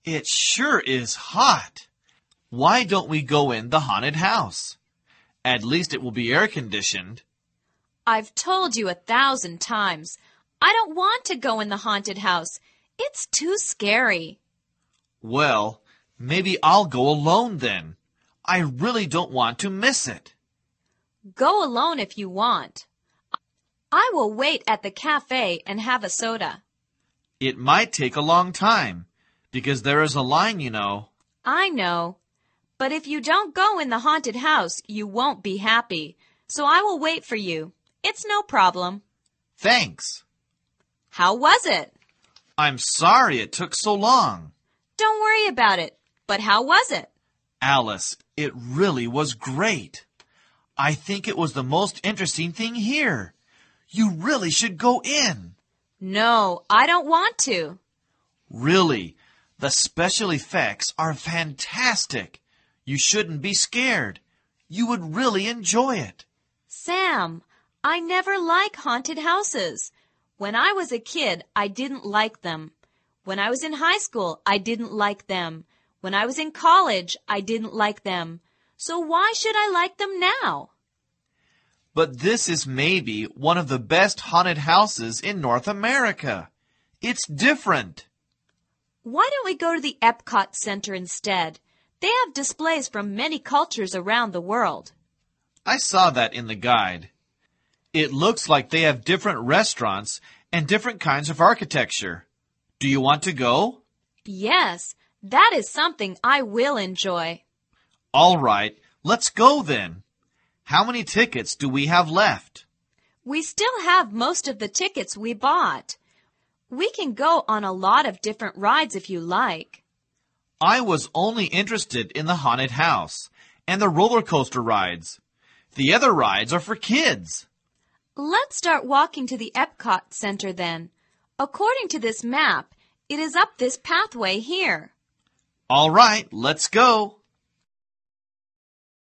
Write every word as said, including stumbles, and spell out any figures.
It sure is hot. Why don't we go in the haunted house? At least it will be air-conditioned. I've told you a thousand times. I don't want to go in the haunted house. It's too scary. Well, maybe I'll go alone then. I really don't want to miss it. Go alone if you want. I will wait at the cafe and have a soda. It might take a long time, because there is a line, you know. I know. But if you don't go in the haunted house, you won't be happy. So I will wait for you. It's no problem. Thanks. How was it? I'm sorry it took so long. Don't worry about it. But how was it? Alice, it really was great. I think it was the most interesting thing here. You really should go in. No, I don't want to. Really, the special effects are fantastic. You shouldn't be scared. You would really enjoy it. Sam, I never like haunted houses. When I was a kid, I didn't like them. When I was in high school, I didn't like them. When I was in college, I didn't like them. So why should I like them now? But this is maybe one of the best haunted houses in North America. It's different. Why don't we go to the Epcot Center instead? They have displays from many cultures around the world. I saw that in the guide. It looks like they have different restaurants and different kinds of architecture. Do you want to go? Yes, that is something I will enjoy. All right, let's go then. How many tickets do we have left? We still have most of the tickets we bought. We can go on a lot of different rides if you like. I was only interested in the haunted house and the roller coaster rides. The other rides are for kids. Let's start walking to the Epcot Center then. According to this map, it is up this pathway here. All right, let's go.